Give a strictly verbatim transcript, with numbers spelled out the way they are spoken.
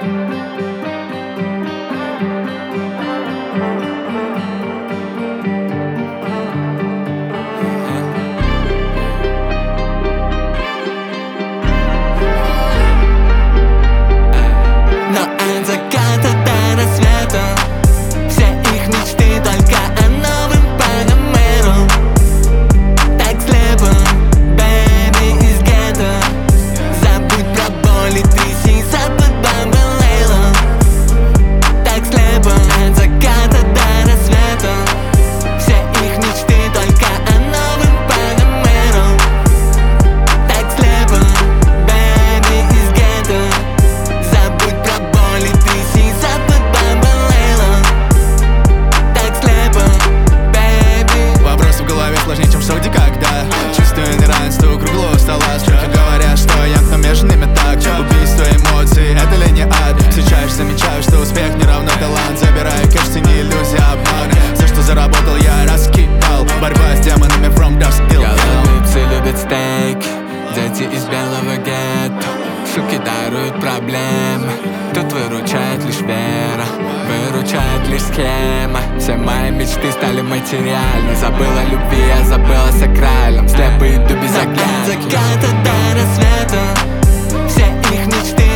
Дети из белого гетто, суки даруют проблемы. Тут выручает лишь вера, выручает лишь схема. Все мои мечты стали материальны. Забыла о любви, я забыла о сакральном. Слепо иду без оглядки. От заката до рассвета все их мечты